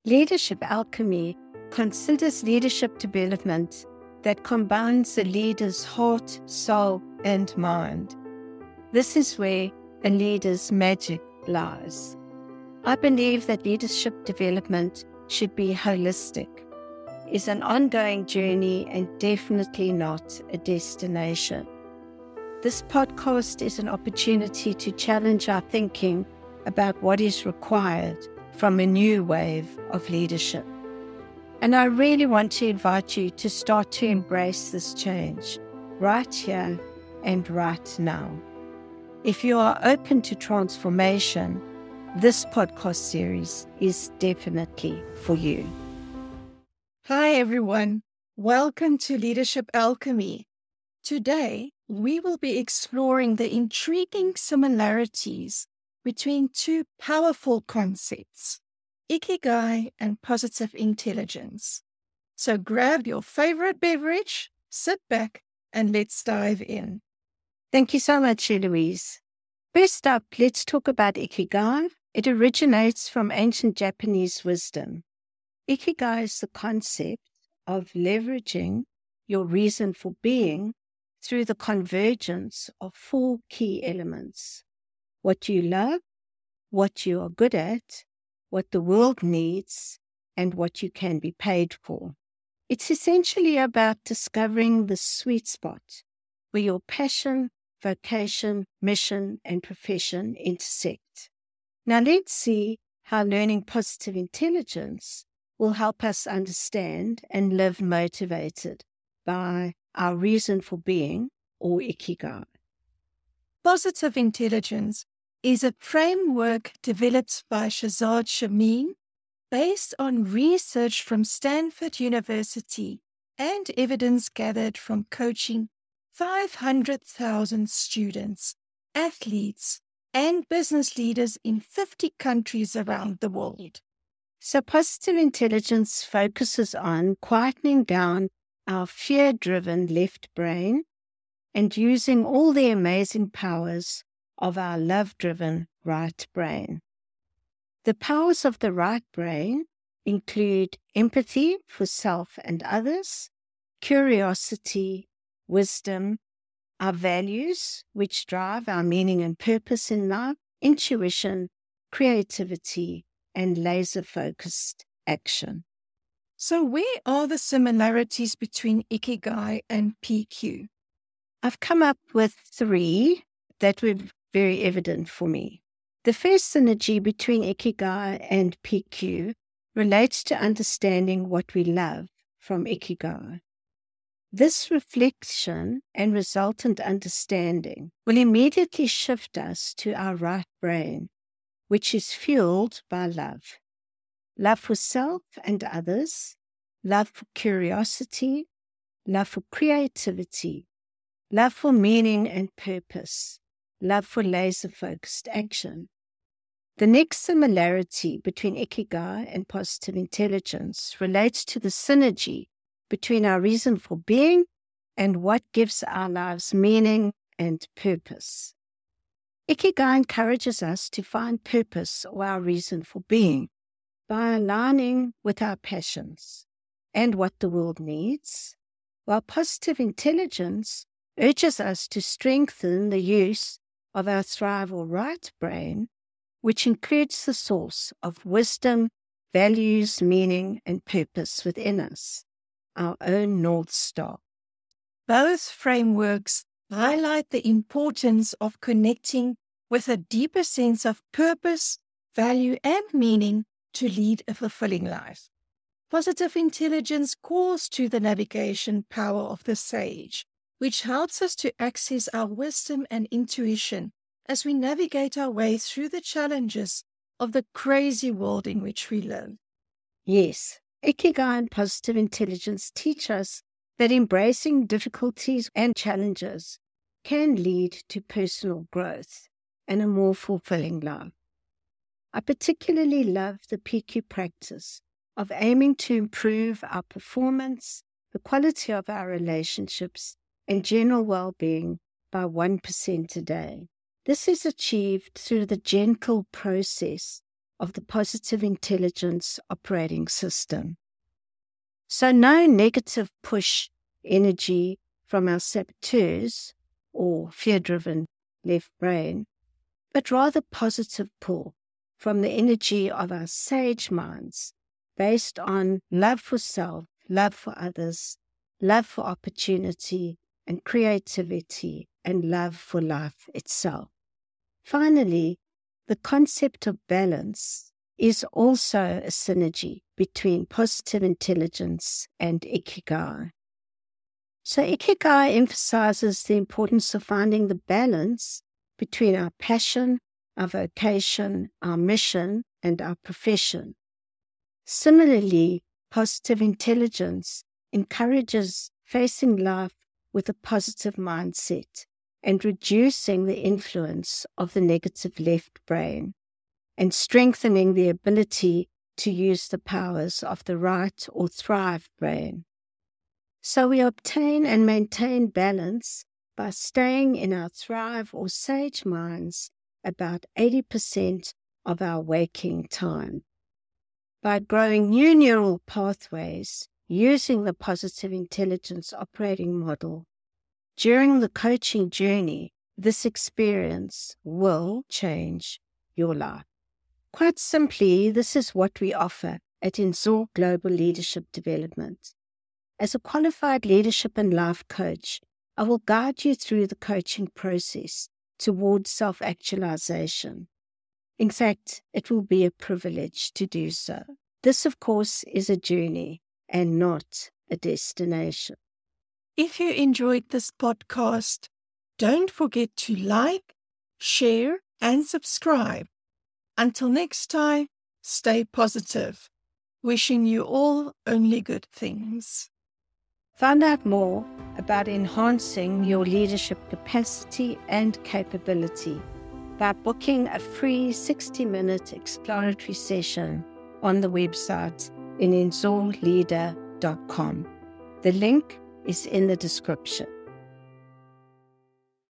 Leadership Alchemy considers leadership development that combines the leader's heart, soul, and mind. This is where a leader's magic lies. I believe that leadership development should be holistic, is an ongoing journey and definitely not a destination. This podcast is an opportunity to challenge our thinking about what is required from a new wave of leadership. And I really want to invite you to start to embrace this change right here and right now. If you are open to transformation, this podcast series is definitely for you. Hi everyone, welcome to Leadership Alchemy. Today, we will be exploring the intriguing similarities between two powerful concepts, Ikigai and positive intelligence. So grab your favorite beverage, sit back, and let's dive in. Thank you so much, Louise. First up, let's talk about Ikigai. It originates from ancient Japanese wisdom. Ikigai is the concept of leveraging your reason for being through the convergence of four key elements: what you love, what you are good at, what the world needs, and what you can be paid for. It's essentially about discovering the sweet spot where your passion, vocation, mission, and profession intersect. Now let's see how learning positive intelligence will help us understand and live motivated by our reason for being, or Ikigai. Positive intelligence is a framework developed by Shazad Shamin based on research from Stanford University and evidence gathered from coaching 500,000 students, athletes, and business leaders in 50 countries around the world. So positive intelligence focuses on quietening down our fear-driven left brain and using all the amazing powers of our love-driven right brain. The powers of the right brain include empathy for self and others, curiosity, wisdom, our values, which drive our meaning and purpose in life, intuition, creativity, and laser-focused action. So where are the similarities between Ikigai and PQ? I've come up with three that were very evident for me. The first synergy between Ikigai and PQ relates to understanding what we love from Ikigai. This reflection and resultant understanding will immediately shift us to our right brain, which is fueled by love. Love for self and others, love for curiosity, love for creativity, love for meaning and purpose, love for laser-focused action. The next similarity between Ikigai and positive intelligence relates to the synergy between our reason for being and what gives our lives meaning and purpose. Ikigai encourages us to find purpose or our reason for being by aligning with our passions and what the world needs, while positive intelligence urges us to strengthen the use of our Thrive or Right brain, which includes the source of wisdom, values, meaning, and purpose within us, our own North Star. Both frameworks highlight the importance of connecting with a deeper sense of purpose, value, and meaning to lead a fulfilling life. Positive intelligence calls to the navigation power of the sage, which helps us to access our wisdom and intuition as we navigate our way through the challenges of the crazy world in which we live. Yes, Ikigai and positive intelligence teach us that embracing difficulties and challenges can lead to personal growth and a more fulfilling life. I particularly love the PQ practice of aiming to improve our performance, the quality of our relationships, and general well-being by 1% a day. This is achieved through the gentle process of the positive intelligence operating system. So no negative push energy from our saboteurs or fear-driven left brain, but rather positive pull from the energy of our sage minds based on love for self, love for others, love for opportunity and creativity, and love for life itself. Finally, the concept of balance is also a synergy between positive intelligence and Ikigai. So Ikigai emphasizes the importance of finding the balance between our passion, our vocation, our mission, and our profession. Similarly, positive intelligence encourages facing life with a positive mindset and reducing the influence of the negative left brain and strengthening the ability to use the powers of the right or thrive brain. So we obtain and maintain balance by staying in our thrive or sage minds about 80% of our waking time. By growing new neural pathways using the positive intelligence operating model, during the coaching journey, this experience will change your life. Quite simply, this is what we offer at Enzor Global Leadership Development. As a qualified leadership and life coach, I will guide you through the coaching process towards self-actualization. In fact, it will be a privilege to do so. This, of course, is a journey and not a destination. If you enjoyed this podcast, don't forget to like, share, and subscribe. Until next time, stay positive. Wishing you all only good things. Find out more about enhancing your leadership capacity and capability by booking a free 60-minute exploratory session on the website in enzorleader.com. The link is in the description.